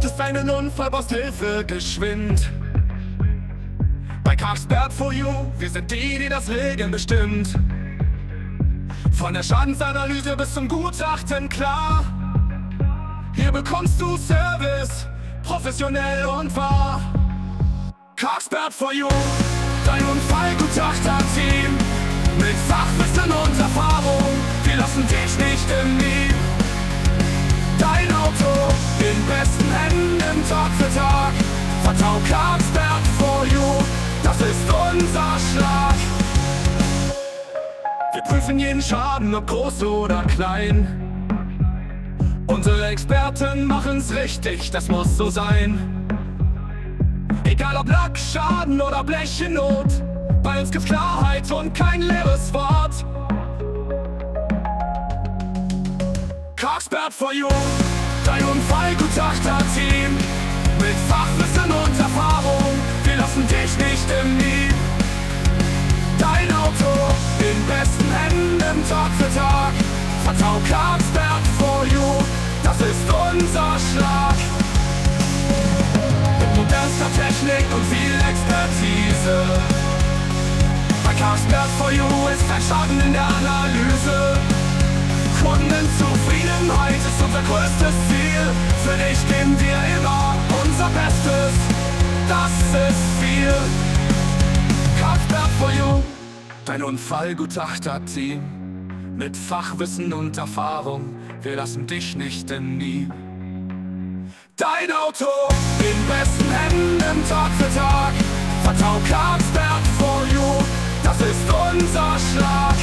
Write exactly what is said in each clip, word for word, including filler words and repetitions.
reportest einen Unfall, brauchst Hilfe geschwind. Bei Carlsberg for You, wir sind die, die das regeln bestimmt. Von der Schadensanalyse bis zum Gutachten klar. Hier bekommst du Service, professionell und wahr. Carlsberg for You, dein Unfallgutachter-Team. Mit Fachwissen und Erfahrung, wir lassen dich nicht im Lieb. Dein Auto in besten Händen Tag für Tag. Vertrau Carlsberg for You, das ist unser Schlag. Wir prüfen jeden Schaden, ob groß oder klein. Unsere Experten machen's richtig, das muss so sein. Egal ob Lackschaden oder Blech in Not, bei uns gibt's Klarheit und kein leeres Wort. Carlsberg for You, dein Unfallgutachter-Team. Mit Fachwissen und Erfahrung, wir lassen dich nicht im Lieb. Dein Auto in besten Händen Tag für Tag. Vertrau Carlsberg for You, das ist unser Schlag. Mit modernster Technik und viel Expertise. Bei Carlsberg for You ist kein Schaden in der Analyse. Kundenzufriedenheit ist unser größtes Ziel. Für dich geben wir immer unser Bestes, das ist viel. Carlsberg for You, dein Unfallgutachter-Team. Mit Fachwissen und Erfahrung, wir lassen dich nicht im Nie. Dein Auto in besten Händen Tag für Tag. Vertrau Carlsberg for You, das ist unser Schlag.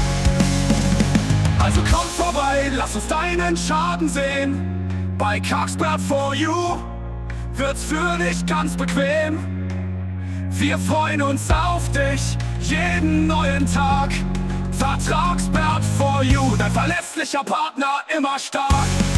Also komm vorbei, lass uns deinen Schaden sehen. Bei Carlsberg for You wird's für dich ganz bequem. Wir freuen uns auf dich jeden neuen Tag. Carlsberg for You, dein verlässlicher Partner, immer stark.